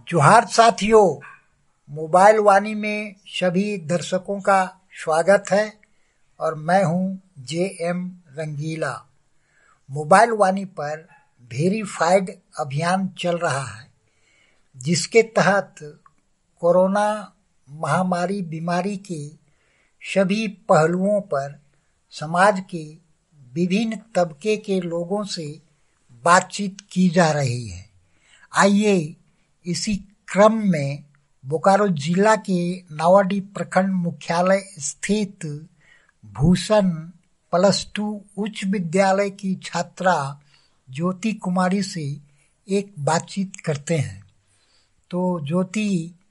जोहार साथियों, मोबाइल वाणी में सभी दर्शकों का स्वागत है और मैं हूं जे.एम. रंगीला। मोबाइल वाणी पर वेरीफाइड अभियान चल रहा है, जिसके तहत कोरोना महामारी बीमारी के सभी पहलुओं पर समाज के विभिन्न तबके के लोगों से बातचीत की जा रही है। आइए इसी क्रम में बोकारो जिला के नावाडीह प्रखंड मुख्यालय स्थित भूषण +2 उच्च विद्यालय की छात्रा ज्योति कुमारी से एक बातचीत करते हैं। तो ज्योति,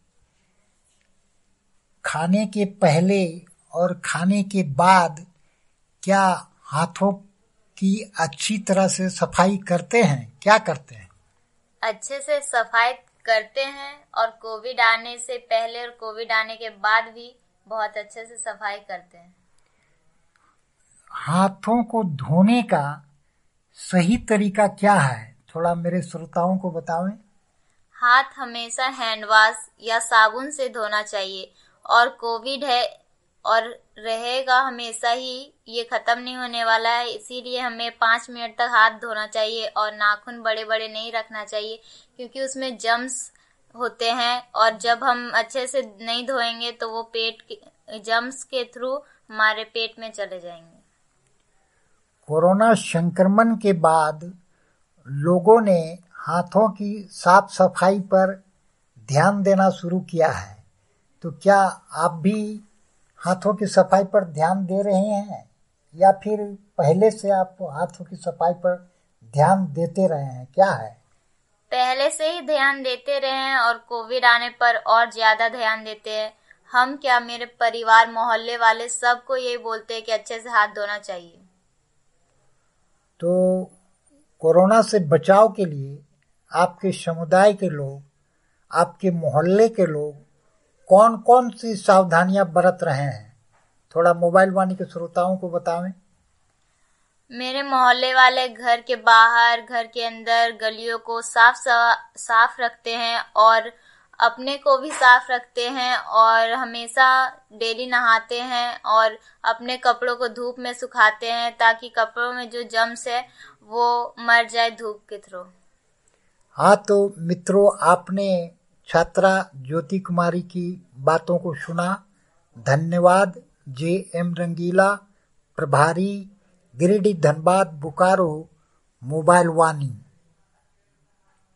खाने के पहले और खाने के बाद क्या हाथों की अच्छी तरह से सफाई करते हैं? क्या करते हैं? अच्छे से सफाई करते हैं और कोविड आने से पहले और कोविड आने के बाद भी बहुत अच्छे से सफाई करते हैं। हाथों को धोने का सही तरीका क्या है? थोड़ा मेरे श्रोताओं को बतावें। हाथ हमेशा हैंड वॉश या साबुन से धोना चाहिए और कोविड है और रहेगा हमेशा ही, ये खत्म नहीं होने वाला है, इसीलिए हमें 5 मिनट तक हाथ धोना चाहिए और नाखून बड़े बड़े नहीं रखना चाहिए क्योंकि उसमें जर्म्स होते हैं और जब हम अच्छे से नहीं धोएंगे तो वो जर्म्स के थ्रू हमारे पेट में चले जाएंगे। कोरोना संक्रमण के बाद लोगों ने हाथों की साफ सफाई पर ध्यान देना शुरू किया है, तो क्या आप भी हाथों की सफाई पर ध्यान दे रहे हैं या फिर पहले से आप हाथों की सफाई पर ध्यान देते रहे हैं? क्या है? पहले से ही ध्यान देते रहे हैं और कोविड आने पर और ज्यादा ध्यान देते हैं। हम क्या, मेरे परिवार मोहल्ले वाले सबको यही बोलते हैं कि अच्छे से हाथ धोना चाहिए। तो कोरोना से बचाव के लिए आपके समुदाय के लोग, आपके मोहल्ले के लोग कौन कौन सी सावधानियां बरत रहे हैं? थोड़ा मोबाइल वाणी के श्रोताओं को बतावें। मेरे मोहल्ले वाले घर के बाहर, घर के अंदर, गलियों को साफ रखते हैं और अपने को भी साफ रखते हैं और हमेशा डेली नहाते हैं और अपने कपड़ों को धूप में सुखाते हैं ताकि कपड़ों में जो जर्म्स है वो मर जाए धूप के थ्रू। हाँ, तो मित्रों, आपने छात्रा ज्योति कुमारी की बातों को सुना। धन्यवाद। जे.एम. रंगीला, प्रभारी गिरिडीह, धनबाद, बोकारो, मोबाइल वाणी।